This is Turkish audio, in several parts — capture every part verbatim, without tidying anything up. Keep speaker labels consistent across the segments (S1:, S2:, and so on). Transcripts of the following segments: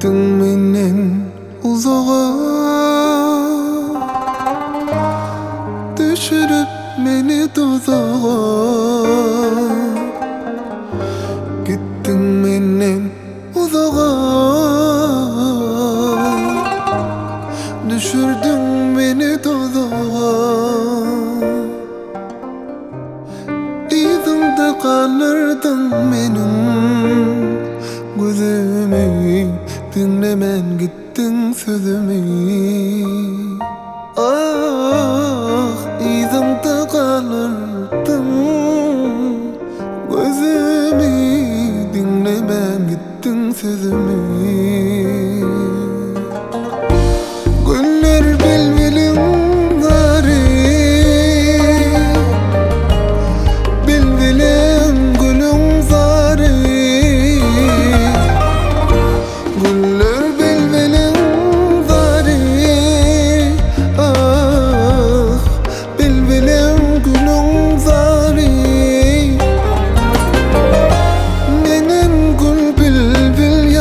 S1: Gittin menden uzağa, düşürüp beni tuzağa. Gittin menden uzağa, düşürdün beni tuzağa. İzimde kalırdın benim gözümü, dinlemen gittin sözümü. Ah, izimde kalırdın gözümü, dinlemen gittin sözümü. Güller bilbilim gari, bilbilim gülüm zari. Güller bilbilim zari, ah, bilbilim gülüm zari. Benim gül bilbil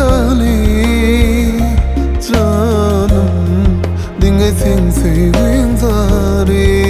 S1: yani canım, dinle sen sevgin zari.